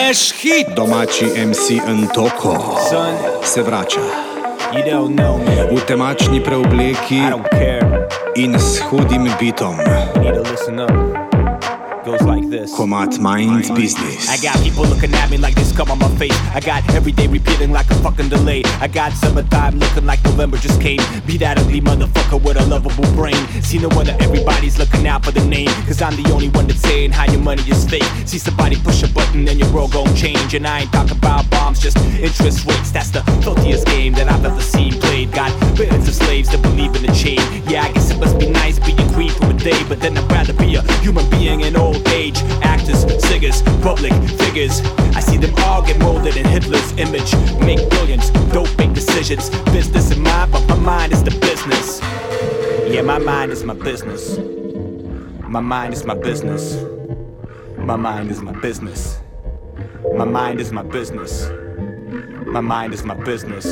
Smash hit. Domači MC Ntoko se vrača v temačni preobleki in s hudim bitom. Goes like this. Komad Mind Business. I got people looking at me like this come on my face. I got every day repeating like a fucking delay. I got summertime looking like November just came. Be that ugly motherfucker with a lovable brain. See no wonder everybody's looking out for the name, cause I'm the only one that's saying how your money is fake. See somebody push a button and your world gon' change. And I ain't talking about bombs, just interest rates. That's the filthiest game that I've ever seen played. Got billions of slaves that believe in the chain. Yeah, I guess it must be nice being queen for a day, but then I'd rather be a human being in old age. Actors, singers, public figures, I see them all get molded in Hitler's image. Make billions, don't make decisions. Business in mind, but my mind is the business. Yeah, my mind is my business. My mind is my business. My mind is my business. My mind is my business. My mind is my business.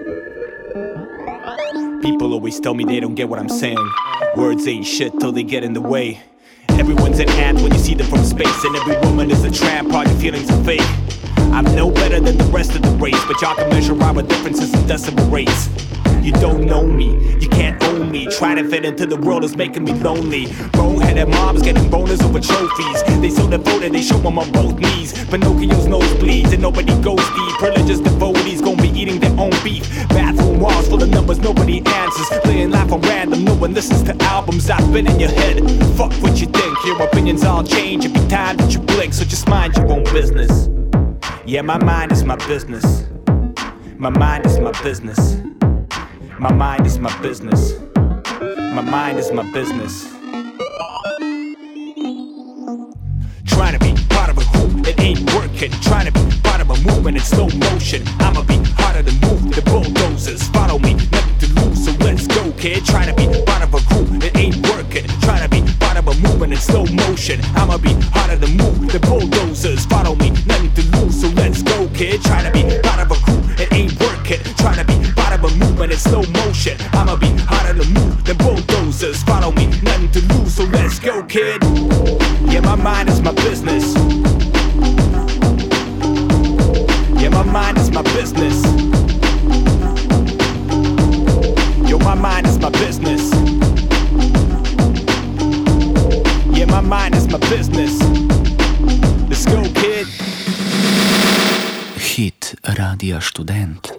People always tell me they don't get what I'm saying. Words ain't shit till they get in the way. Everyone's an ant when you see them from space, and every woman is a tramp, all your feelings are fake. I'm no better than the rest of the race, but y'all can measure our differences in decimal rates. You don't know me, you can't own me. Trying to fit into the world is making me lonely. Bone-headed moms getting boners over trophies. They so devoted, they show them on both knees. Pinocchio's nose bleeds and nobody goes deep. Religious devotees gon' be eating their own beef. Bathroom walls full of numbers, nobody answers. Playing life on random, no one listens to albums. I've been in your head, fuck what you think. Your opinions all change every time that you blink, so just mind your own business. Yeah, my mind is my business. My mind is my business. My mind is my business. My mind is my business. Trying to be part of a group, it ain't working. Trying to be part of a movement in slow motion. I'ma be harder to move, the bulldozers follow me, nothing to lose, so let's go, kid. Trying to be part of a group, it ain't working. Trying to be part of a movement in slow motion. I'ma be harder to move, the bulldozers follow me, nothing to lose, so let's go, kid. Trying to be part of a group, it ain't working. Trying to be part of a movement in slow motion. I'ma be harder to move, the bulldozers follow me, nothing to lose, so let's go, kid. Yeah, my mind is my business. Yeah, my mind is my business. Yo, my mind is my business. Yeah, my mind is my business. Let's go, kid. Hit Radia Študent.